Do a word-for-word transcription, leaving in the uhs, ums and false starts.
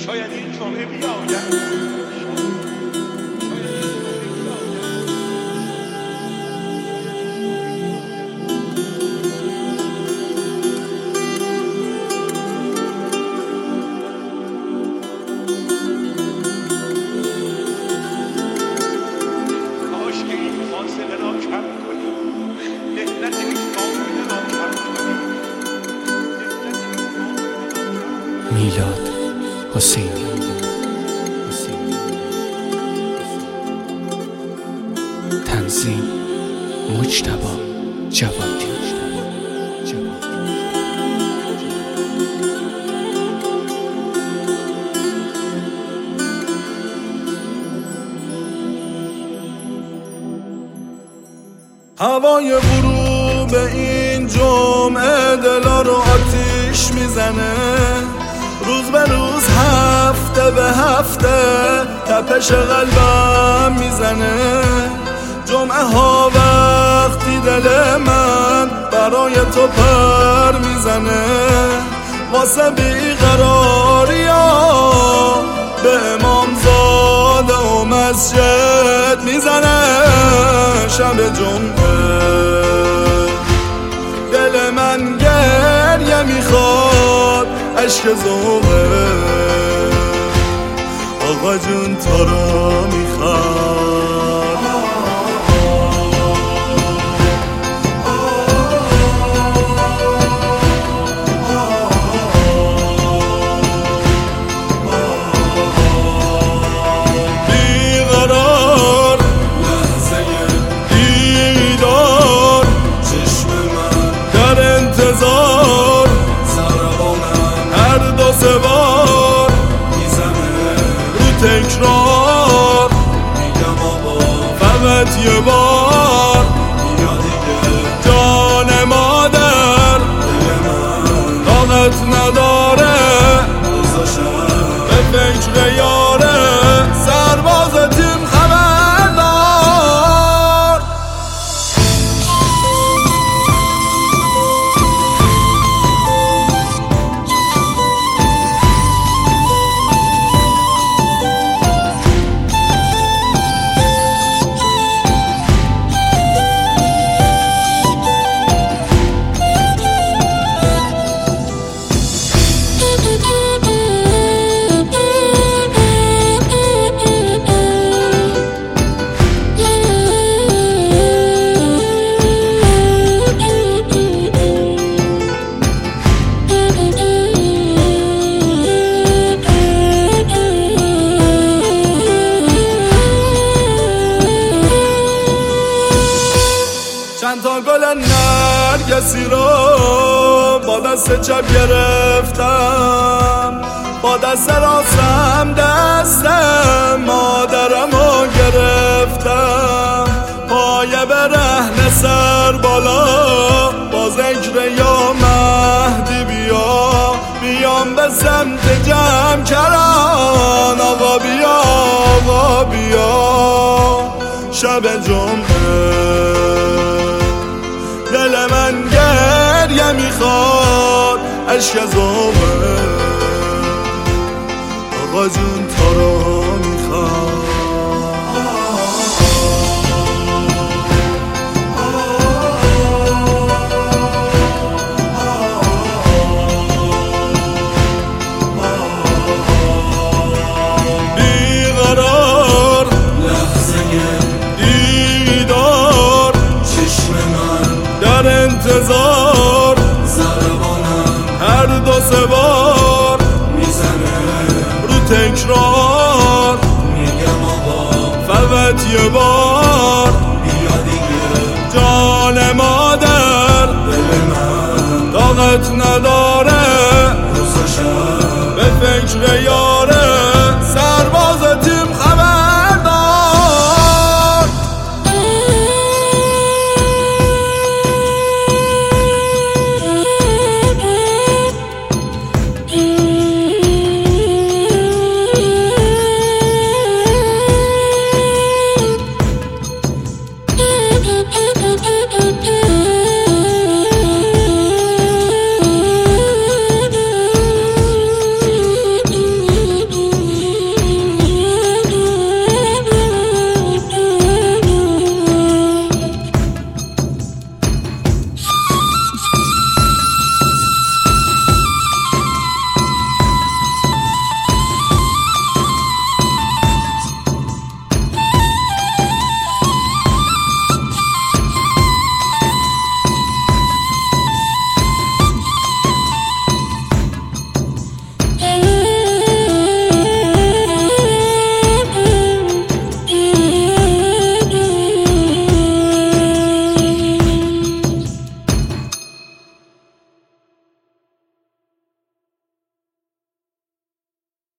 شاید این جمعه بیاید. میلاد حسینی. تنظیم مجتبی جوادی. هوای غروب این جمعه دلا رو آتیش میزنه، روز به روز هفته به هفته تپش قلبم میزنه. جمعه ها وقتی دل من برای تو پر میزنه، واسه بیقراری ها به امام زاده و مسجد میزنه. شب جمعه دل من گریه میخواد، عشق ذوقه آقا جون تو رو میخواد. بیقرار لحظه دیدار، چشم من در انتظار، هر دو سه بار میزنه رو تکرار. میگم آقا فقط یه بار بیا دیگه، جان مادر دل من طاقت نداره، روزا شب به فکر یاره سرباز تیم خبردار. چند تا گل نرگسی رو با دست چپ گرفتم، با دست راستم دست مادرم رو گرفتم. پایه برهنه سر بالا با ذکر یا مهدی بیا، بیام به سمت جمع کران. آقا بیا آقا بیا شب جمعه دل من گریه میخواد، عشق ذوقه آقا جون تو رو میخواد. بیقرار لحظه دیدار، چشم من در انتظار، ضربانم هر دو سه بار میزنه رو تکرار. میگم آقا فقط یه بار